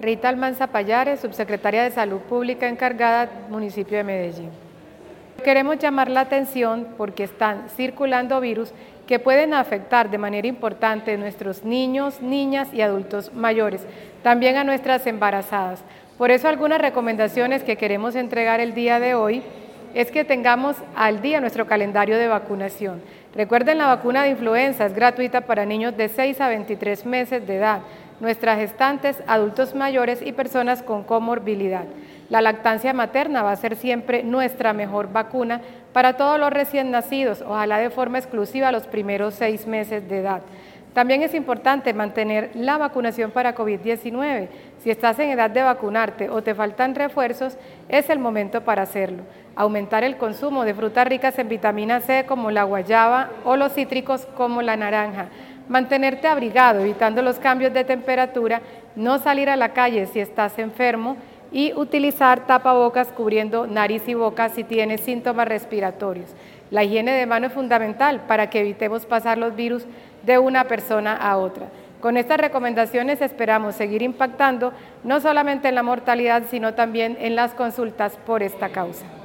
Rita Almanza Payares, subsecretaria de Salud Pública encargada del municipio de Medellín. Queremos llamar la atención porque están circulando virus que pueden afectar de manera importante a nuestros niños, niñas y adultos mayores, también a nuestras embarazadas. Por eso algunas recomendaciones que queremos entregar el día de hoy es que tengamos al día nuestro calendario de vacunación. Recuerden, la vacuna de influenza es gratuita para niños de 6 a 23 meses de edad, nuestras gestantes, adultos mayores y personas con comorbilidad. La lactancia materna va a ser siempre nuestra mejor vacuna para todos los recién nacidos, ojalá de forma exclusiva los primeros 6 meses de edad. También es importante mantener la vacunación para COVID-19. Si estás en edad de vacunarte o te faltan refuerzos, es el momento para hacerlo. Aumentar el consumo de frutas ricas en vitamina C como la guayaba o los cítricos como la naranja. Mantenerte abrigado, evitando los cambios de temperatura, no salir a la calle si estás enfermo y utilizar tapabocas cubriendo nariz y boca si tienes síntomas respiratorios. La higiene de mano es fundamental para que evitemos pasar los virus de una persona a otra. Con estas recomendaciones esperamos seguir impactando no solamente en la mortalidad, sino también en las consultas por esta causa.